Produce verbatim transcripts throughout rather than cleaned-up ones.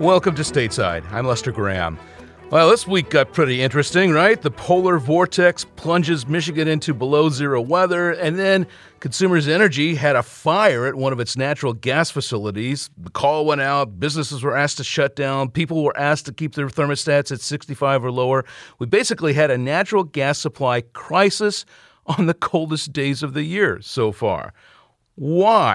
Welcome to Stateside. I'm Lester Graham. Well, this week got pretty interesting, right? The polar vortex plunges Michigan into below zero weather, and then Consumers Energy had a fire at one of its natural gas facilities. The call went out, businesses were asked to shut down, people were asked to keep their thermostats at sixty-five or lower. We basically had a natural gas supply crisis on the coldest days of the year so far. Why?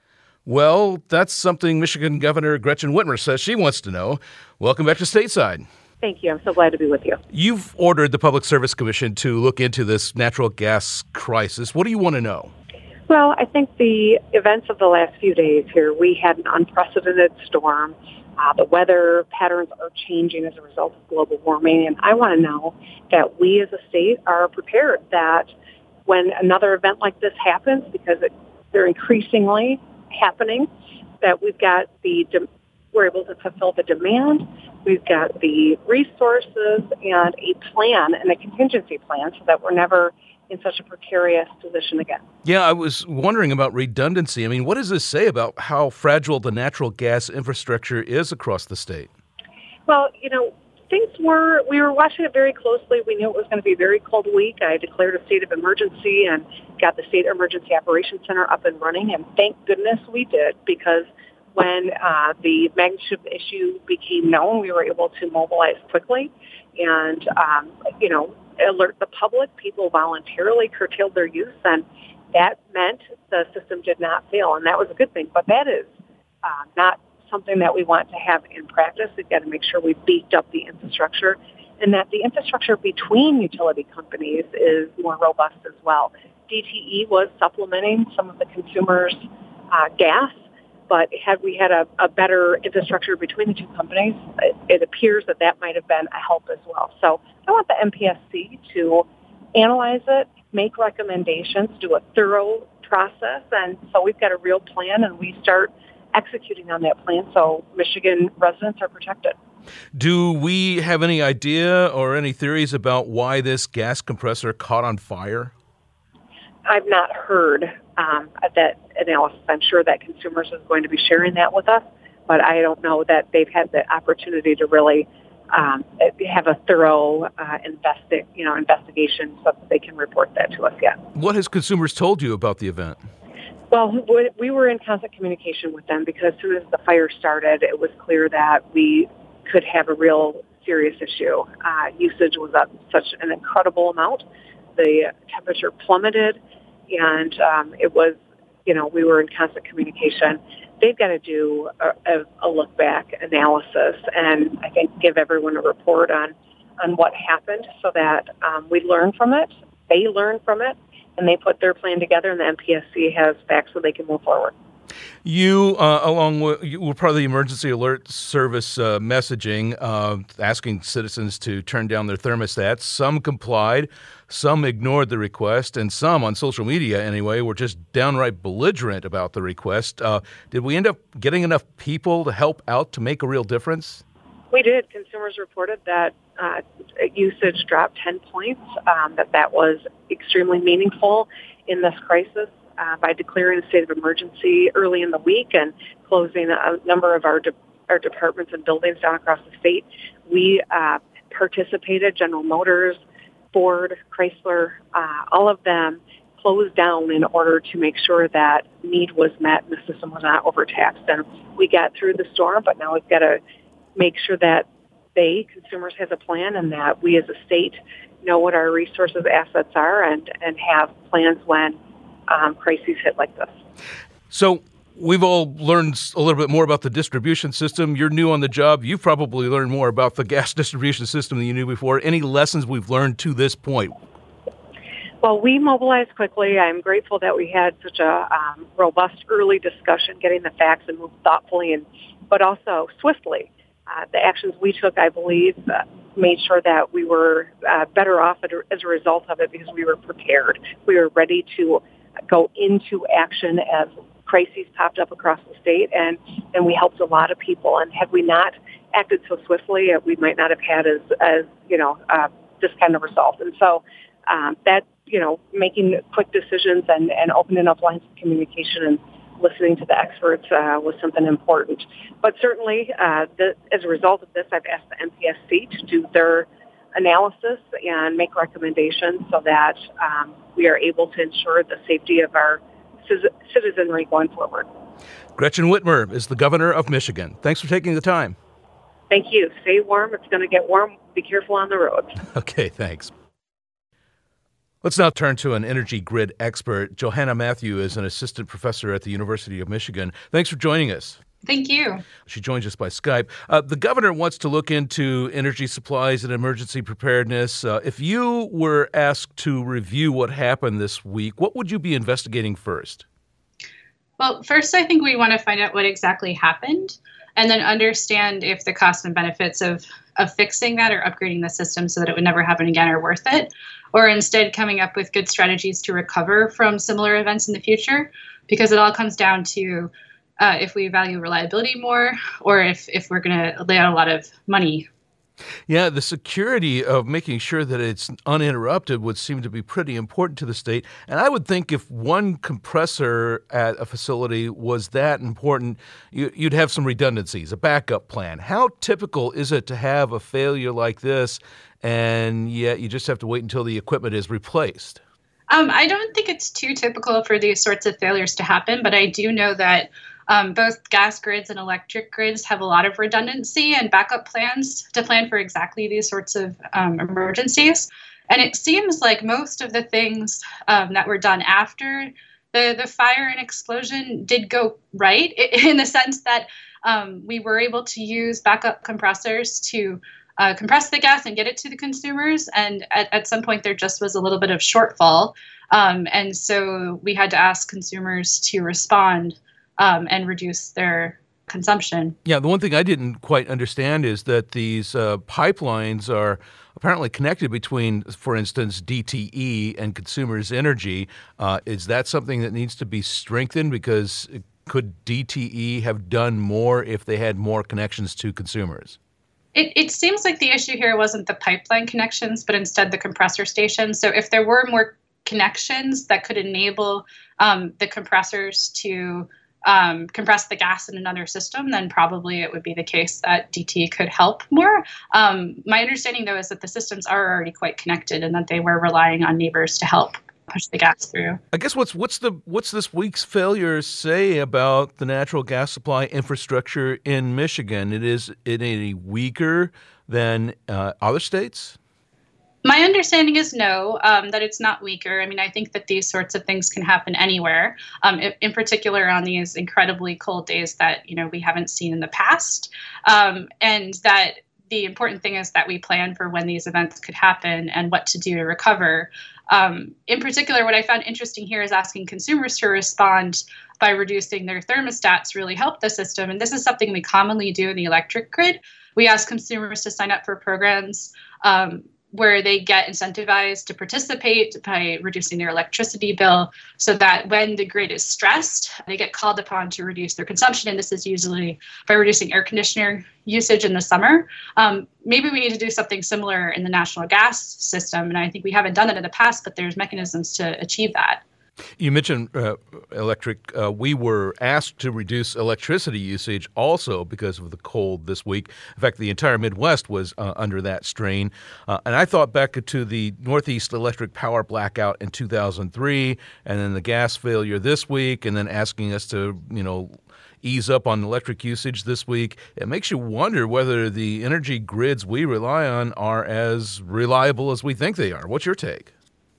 Well, that's something Michigan Governor Gretchen Whitmer says she wants to know. Welcome back to Stateside. Thank you. I'm so glad to be with you. You've ordered the Public Service Commission to look into this natural gas crisis. What do you want to know? Well, I think the events of the last few days here, we had an unprecedented storm. Uh, the weather patterns are changing as a result of global warming, and I want to know that we as a state are prepared that when another event like this happens, because it, they're increasingly happening, that we've got the de- we're able to fulfill the demand, we've got the resources and a plan and a contingency plan so that we're never in such a precarious position again. Yeah, I was wondering about redundancy. I mean, what does this say about how fragile the natural gas infrastructure is across the state? Well, you know, things were, we were watching it very closely. We knew it was going to be a very cold week. I declared a state of emergency and got the State Emergency Operations Center up and running, and thank goodness we did, because when uh, the magnitude of the issue became known, we were able to mobilize quickly and, um, you know, alert the public. People voluntarily curtailed their use, and that meant the system did not fail, and that was a good thing. But that is uh, not something that we want to have in practice. We've got to make sure we beefed up the infrastructure and that the infrastructure between utility companies is more robust as well. D T E was supplementing some of the consumers' uh, gas, but had we had a, a better infrastructure between the two companies, it, it appears that that might have been a help as well. So I want the M P S C to analyze it, make recommendations, do a thorough process, and so we've got a real plan, and we start executing on that plan so Michigan residents are protected. Do we have any idea or any theories about why this gas compressor caught on fire? I've not heard um, that analysis. I'm sure that Consumers is going to be sharing that with us, but I don't know that they've had the opportunity to really um, have a thorough uh, investi- you know, investigation so that they can report that to us yet. What has Consumers told you about the event? Well, we were in constant communication with them because as soon as the fire started, it was clear that we could have a real serious issue. Uh, usage was up such an incredible amount. The temperature plummeted, and um, it was, you know, we were in constant communication. They've got to do a, a, a look-back analysis and I think give everyone a report on, on what happened so that um, we learn from it, they learn from it, and they put their plan together, and the M P S C has facts so they can move forward. You, uh, along with, you were part of the emergency alert service uh, messaging, uh, asking citizens to turn down their thermostats. Some complied, some ignored the request, and some, on social media anyway, were just downright belligerent about the request. Uh, did we end up getting enough people to help out to make a real difference? We did. Consumers reported that uh, usage dropped ten points, um, that that was extremely meaningful in this crisis. Uh, by declaring a state of emergency early in the week and closing a number of our de- our departments and buildings down across the state, we uh, participated. General Motors, Ford, Chrysler, uh, all of them closed down in order to make sure that need was met and the system was not overtaxed. And we got through the storm, but now we've got to make sure that they, Consumers, has a plan and that we as a state know what our resources, assets are, and, and have plans when Um, crises hit like this. So we've all learned a little bit more about the distribution system. You're new on the job. You've probably learned more about the gas distribution system than you knew before. Any lessons we've learned to this point? Well, we mobilized quickly. I'm grateful that we had such a um, robust early discussion, getting the facts and moved thoughtfully, and but also swiftly. Uh, the actions we took, I believe, uh, made sure that we were uh, better off as a result of it because we were prepared. We were ready to go into action as crises popped up across the state, and, and we helped a lot of people. And had we not acted so swiftly, we might not have had as, as you know, uh, this kind of result. And so um, that, you know, making quick decisions and, and opening up lines of communication and listening to the experts uh, was something important. But certainly, uh, the, as a result of this, I've asked the M P S C to do their analysis and make recommendations so that um, we are able to ensure the safety of our citizenry going forward. Gretchen Whitmer is the governor of Michigan. Thanks for taking the time. Thank you. Stay warm. It's going to get warm. Be careful on the roads. Okay, thanks. Let's now turn to an energy grid expert. Johanna Matthew is an assistant professor at the University of Michigan. Thanks for joining us. Thank you. She joins us by Skype. Uh, the governor wants to look into energy supplies and emergency preparedness. Uh, if you were asked to review what happened this week, what would you be investigating first? Well, first, I think we want to find out what exactly happened and then understand if the costs and benefits of, of fixing that or upgrading the system so that it would never happen again are worth it, or instead coming up with good strategies to recover from similar events in the future, because it all comes down to uh, if we value reliability more or if, if we're going to lay out a lot of money. Yeah, the security of making sure that it's uninterrupted would seem to be pretty important to the state. And I would think if one compressor at a facility was that important, you, you'd have some redundancies, a backup plan. How typical is it to have a failure like this, and yet you just have to wait until the equipment is replaced? Um, I don't think it's too typical for these sorts of failures to happen, but I do know that Um, both gas grids and electric grids have a lot of redundancy and backup plans to plan for exactly these sorts of um, emergencies. And it seems like most of the things um, that were done after the, the fire and explosion did go right, in the sense that um, we were able to use backup compressors to uh, compress the gas and get it to the consumers. And at, at some point, there just was a little bit of shortfall. Um, and so we had to ask consumers to respond Um, and reduce their consumption. Yeah, the one thing I didn't quite understand is that these uh, pipelines are apparently connected between, for instance, D T E and Consumers Energy. Uh, is that something that needs to be strengthened? Because could D T E have done more if they had more connections to consumers? It, it seems like the issue here wasn't the pipeline connections, but instead the compressor stations. So if there were more connections that could enable um, the compressors to Um, compress the gas in another system, then probably it would be the case that D T E could help more. Um, my understanding, though, is that the systems are already quite connected and that they were relying on neighbors to help push the gas through. I guess what's what's the what's this week's failure say about the natural gas supply infrastructure in Michigan? It is it any weaker than uh, other states? My understanding is no, um, that it's not weaker. I mean, I think that these sorts of things can happen anywhere, um, in, in particular on these incredibly cold days that, you know, we haven't seen in the past. Um, and that the important thing is that we plan for when these events could happen and what to do to recover. Um, in particular, what I found interesting here is asking consumers to respond by reducing their thermostats really help the system. And this is something we commonly do in the electric grid. We ask consumers to sign up for programs um, where they get incentivized to participate by reducing their electricity bill so that when the grid is stressed, they get called upon to reduce their consumption. And this is usually by reducing air conditioner usage in the summer. Um, maybe we need to do something similar in the national gas system. And I think we haven't done it in the past, but there's mechanisms to achieve that. You mentioned uh, electric. Uh, we were asked to reduce electricity usage also because of the cold this week. In fact, the entire Midwest was uh, under that strain. Uh, and I thought back to the Northeast electric power blackout in two thousand three, and then the gas failure this week, and then asking us to, you know, ease up on electric usage this week. It makes you wonder whether the energy grids we rely on are as reliable as we think they are. What's your take?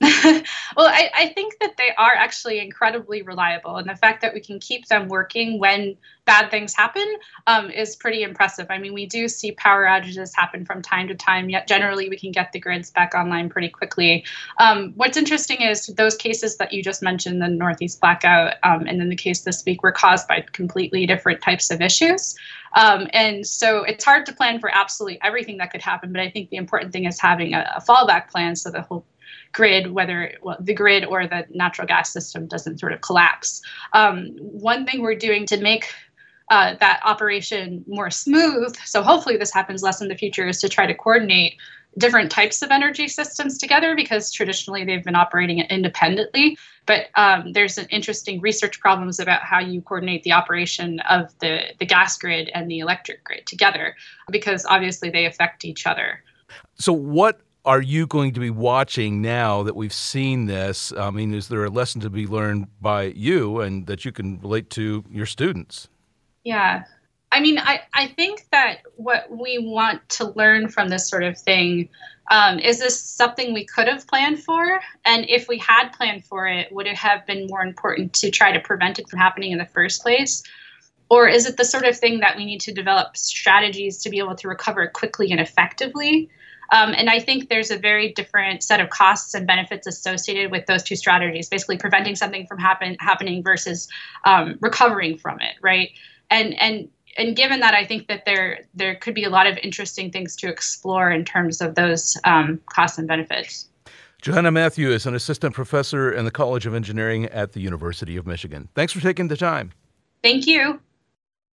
Well, I, I think that they are actually incredibly reliable. And the fact that we can keep them working when bad things happen um, is pretty impressive. I mean, we do see power outages happen from time to time, yet generally we can get the grids back online pretty quickly. Um, what's interesting is those cases that you just mentioned, the Northeast blackout, um, and then the case this week, were caused by completely different types of issues. Um, and so it's hard to plan for absolutely everything that could happen. But I think the important thing is having a, a fallback plan so the whole grid, whether well, the grid or the natural gas system doesn't sort of collapse. Um, one thing we're doing to make uh, that operation more smooth, so hopefully this happens less in the future, is to try to coordinate different types of energy systems together because traditionally they've been operating independently. But um, there's an interesting research problems about how you coordinate the operation of the, the gas grid and the electric grid together, because obviously they affect each other. So what are you going to be watching now that we've seen this? I mean, is there a lesson to be learned by you and that you can relate to your students? Yeah. I mean, I, I think that what we want to learn from this sort of thing, um, is this something we could have planned for? And if we had planned for it, would it have been more important to try to prevent it from happening in the first place? Or is it the sort of thing that we need to develop strategies to be able to recover quickly and effectively? Um, and I think there's a very different set of costs and benefits associated with those two strategies, basically preventing something from happen, happening versus um, recovering from it, right? And and and given that, I think that there there could be a lot of interesting things to explore in terms of those um, costs and benefits. Johanna Matthew is an assistant professor in the College of Engineering at the University of Michigan. Thanks for taking the time. Thank you.